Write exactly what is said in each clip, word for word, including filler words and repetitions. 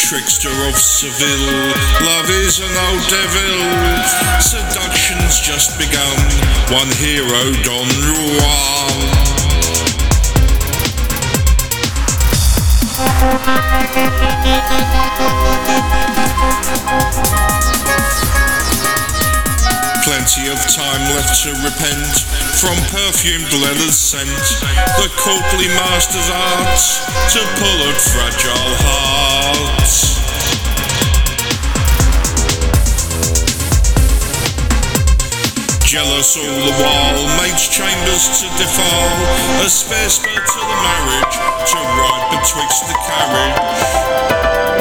trickster of Seville. Love is an old devil, seduction's just begun. One hero, Don Juan. Plenty of time left to repent from perfumed leather's scent, the courtly master's arts to pull at fragile hearts. Jealous all the while, maid's chambers to defile, a spare spur to the marriage, to ride betwixt the carriage.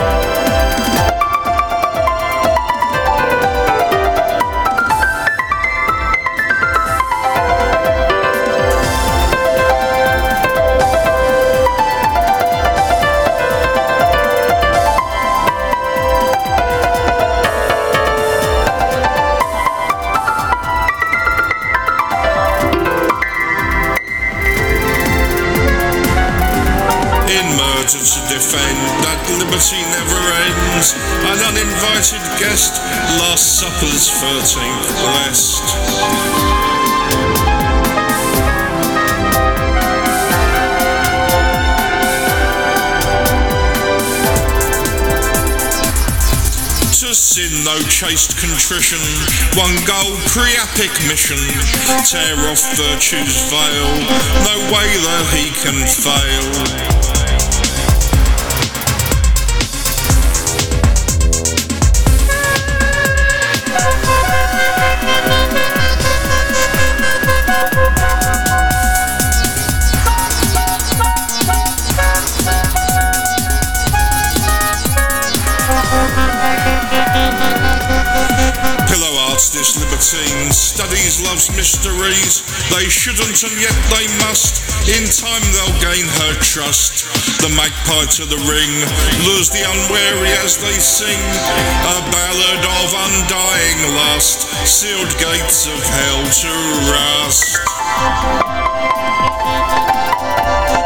To defend that liberty never ends, an uninvited guest, last supper's thirteenth blessed. To sin no chaste contrition, one goal pre-epic mission, tear off virtue's veil, no way that he can fail. This libertine studies love's mysteries. They shouldn't and yet they must. In time they'll gain her trust. The magpie to the ring lures the unwary as they sing a ballad of undying lust, sealed gates of hell to rust.